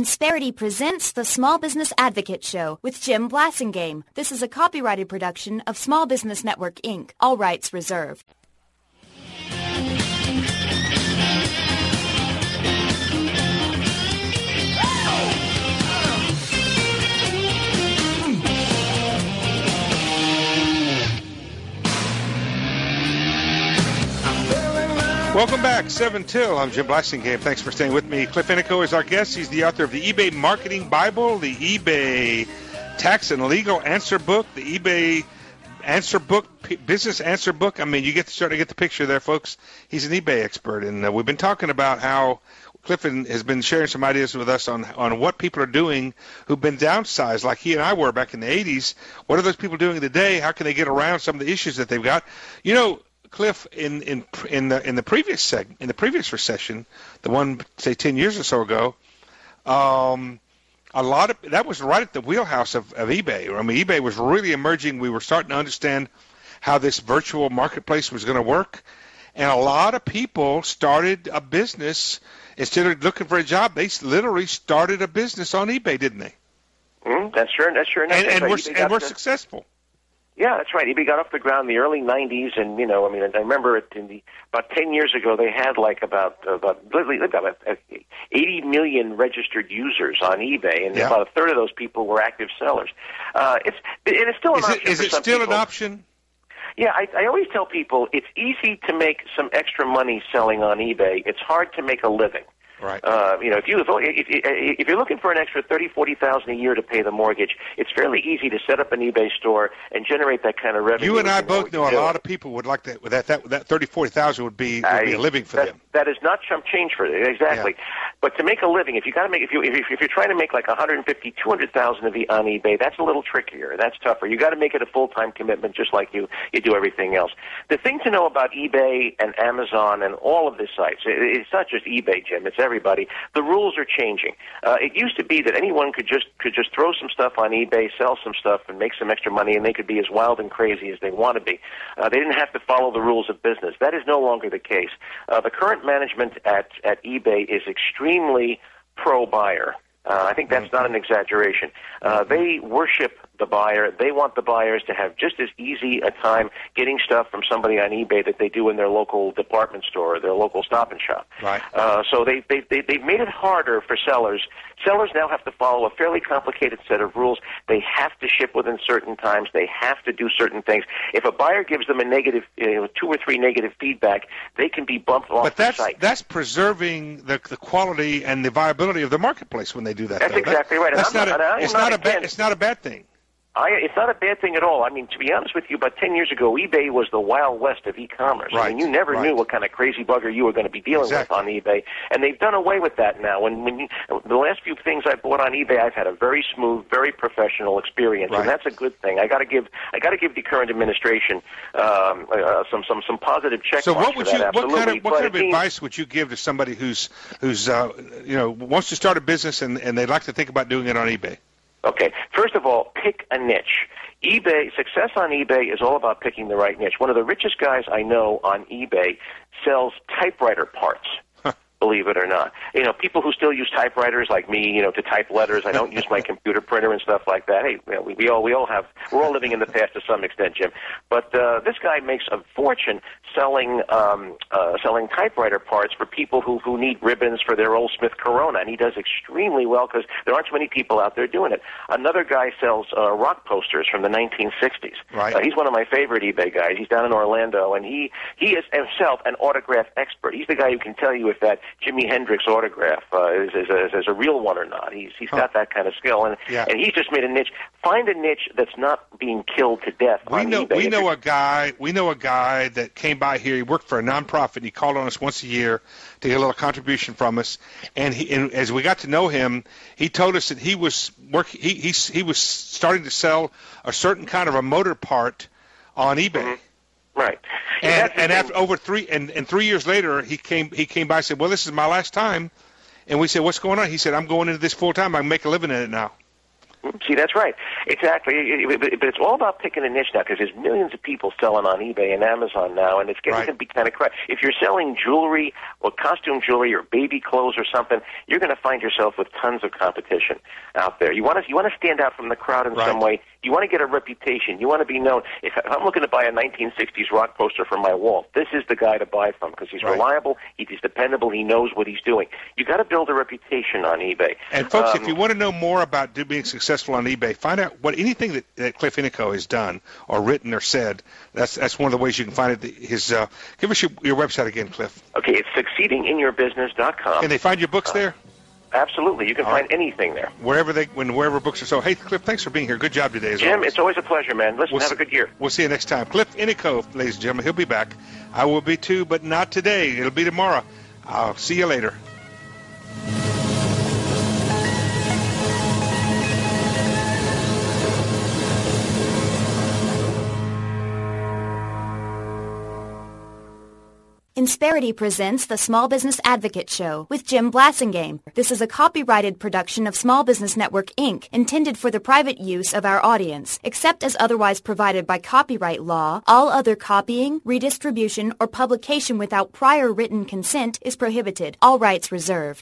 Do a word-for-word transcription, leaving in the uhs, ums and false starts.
Insperity presents the Small Business Advocate Show with Jim Blasingame. This is a copyrighted production of Small Business Network, Incorporated. All rights reserved. Welcome back, seven till. I'm Jim Blasingame. Thanks for staying with me. Cliff Inico is our guest. He's the author of the eBay Marketing Bible, the eBay Tax and Legal Answer Book, the eBay Answer Book, Business Answer Book. I mean, you get to start to get the picture there, folks. He's an eBay expert, and uh, we've been talking about how Cliff has been sharing some ideas with us on on what people are doing who've been downsized, like he and I were back in the eighties. What are those people doing today? How can they get around some of the issues that they've got? You know, Cliff, in in in the in the previous seg in the previous recession, the one say ten years or so ago, um, a lot of that was right at the wheelhouse of, of eBay. I mean, eBay was really emerging. We were starting to understand how this virtual marketplace was going to work, and a lot of people started a business instead of looking for a job. They literally started a business on eBay, didn't they? Mm, that's sure. That's sure. And, and, we're, and we're successful. Yeah, that's right. eBay got off the ground in the early nineties, and you know, I mean, I remember it in the about ten years ago. They had like about about about eighty million registered users on eBay, and yeah. about a third of those people were active sellers. Uh, it's it is still an is option. It, is for it some still people. an option? Yeah, I, I always tell people it's easy to make some extra money selling on eBay. It's hard to make a living. Right. Uh, you know, if you if, if you're looking for an extra thirty, forty thousand a year to pay the mortgage, it's fairly easy to set up an eBay store and generate that kind of revenue. You and I both know a lot of people would like that. That that that thirty, forty thousand would be would be a living for that, them. That is not chump change for them, exactly. Yeah. But to make a living, if you got to make if you if, if you're trying to make like one hundred fifty, two hundred thousand of the on eBay, that's a little trickier. That's tougher. You got to make it a full time commitment, just like you you do everything else. The thing to know about eBay and Amazon and all of the sites, it, it's not just eBay, Jim. It's everybody. The rules are changing. Uh, it used to be that anyone could just could just throw some stuff on eBay, sell some stuff, and make some extra money, and they could be as wild and crazy as they want to be. Uh, they didn't have to follow the rules of business. That is no longer the case. Uh, the current management at at eBay is extremely pro-buyer. Uh, I think that's not an exaggeration. Uh, they worship the buyer. They want the buyers to have just as easy a time getting stuff from somebody on eBay that they do in their local department store or their local Stop and Shop. Right. Uh, so they, they, they, they've made it harder for sellers. Sellers now have to follow a fairly complicated set of rules. They have to ship within certain times. They have to do certain things. If a buyer gives them a negative, you know, two or three negative feedback, they can be bumped off but that's, the site. But that's preserving the, the quality and the viability of the marketplace when they do that. That's though. exactly that, right. That's not, not a, a, it's, not, not a a ba- it's not a bad thing. I, it's not a bad thing at all. I mean, to be honest with you, about ten years ago, eBay was the Wild West of e-commerce. Right, I mean, you never right. knew what kind of crazy bugger you were going to be dealing exactly. with on eBay, and they've done away with that now. And when you, the last few things I bought on eBay, I've had a very smooth, very professional experience, right. and that's a good thing. I got to give, I got to give the current administration um, uh, some, some, some positive check So, marks what would for you, that, what absolutely. kind of, what but kind of means, advice would you give to somebody who's, who's, uh, you know, wants to start a business and, and they'd like to think about doing it on eBay? Okay, first of all, pick a niche. eBay, success on eBay is all about picking the right niche. One of the richest guys I know on eBay sells typewriter parts. Believe it or not. You know, people who still use typewriters like me, you know, to type letters. I don't use my computer printer and stuff like that. Hey, you know, we, we all we all have we're all living in the past to some extent, Jim. But uh, this guy makes a fortune selling um, uh, selling typewriter parts for people who who need ribbons for their old Smith Corona, and he does extremely well because there aren't too many people out there doing it. Another guy sells uh, rock posters from the nineteen sixties. Right. Uh, he's one of my favorite eBay guys. He's down in Orlando, and he he is himself an autograph expert. He's the guy who can tell you if that Jimi Hendrix autograph uh, is, is, a, is a real one or not. He's he's huh. got that kind of skill, and yeah. and he's just made a niche. Find a niche that's not being killed to death. We on know eBay. we know a guy we know a guy that came by here. He worked for a nonprofit. And he called on us once a year to get a little contribution from us. And, he, and as we got to know him, he told us that he was work he he he was starting to sell a certain kind of a motor part on eBay. Mm-hmm. Right. And, and after over three and, and three years later, he came he came by and said, "Well, this is my last time." And we said, "What's going on?" He said, "I'm going into this full time. I can make a living in it now." See, that's right. Exactly. But it's all about picking a niche now because there's millions of people selling on eBay and Amazon now, and it's getting right. to be kind of crowded. If you're selling jewelry or costume jewelry or baby clothes or something, you're going to find yourself with tons of competition out there. You want to you want to stand out from the crowd in right. some way. You want to get a reputation. You want to be known. If I'm looking to buy a nineteen sixties rock poster for my wall, this is the guy to buy from because he's right. reliable, he's dependable, he knows what he's doing. You got to build a reputation on eBay. And folks, um, if you want to know more about being successful on eBay, find out what anything that, that Cliff Inico has done or written or said. That's that's one of the ways you can find it. His uh, give us your, your website again, Cliff. Okay, it's succeeding in your business dot com. Can they find your books uh, there? Absolutely. You can All find right. anything there. Wherever they, when wherever books are sold. Hey, Cliff, thanks for being here. Good job today, as Jim, always. it's always a pleasure, man. Listen, We'll have see, a good year. We'll see you next time. Cliff Inico, ladies and gentlemen, he'll be back. I will be too, but not today. It'll be tomorrow. I'll see you later. Insperity presents the Small Business Advocate Show with Jim Blasingame. This is a copyrighted production of Small Business Network, Incorporated, intended for the private use of our audience. Except as otherwise provided by copyright law, all other copying, redistribution, or publication without prior written consent is prohibited. All rights reserved.